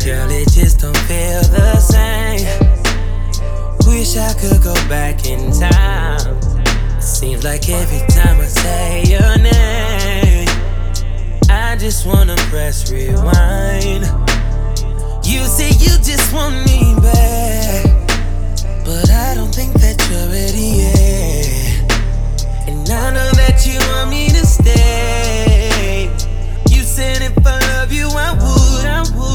Girl, it just don't feel the same. Wish I could go back in time. Seems like every time I say your name, I just wanna press rewind. You say you just want me back, but I don't think that you're ready yet. And I know that you want me to stay. You said if I love you, I would.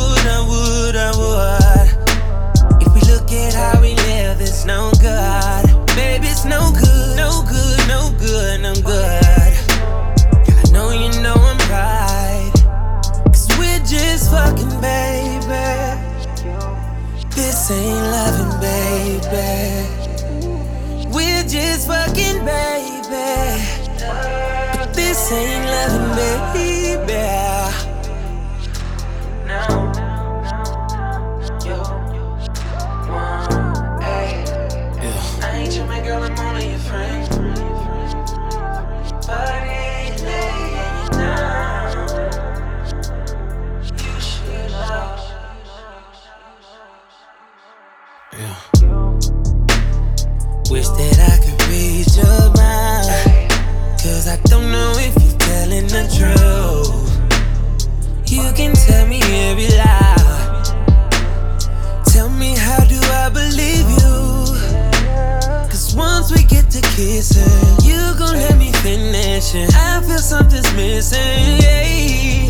If we look at how we live, it's no good. Baby, it's no good, no good, no good, no good. Girl, I know you know I'm right, 'cause we're just fucking, baby. This ain't loving, baby. We're just fucking, baby. But this ain't loving, baby. No. I ain't your man, girl, I'm only your friend. But I ain't laying you down. You should know. Wish that I could read your mind, 'cause I don't know if you're telling the truth. You can tell me every lie. Tell me, how do I believe you? 'Cause once we get to kissing, you gon' let me finish it. I feel something's missing, yeah.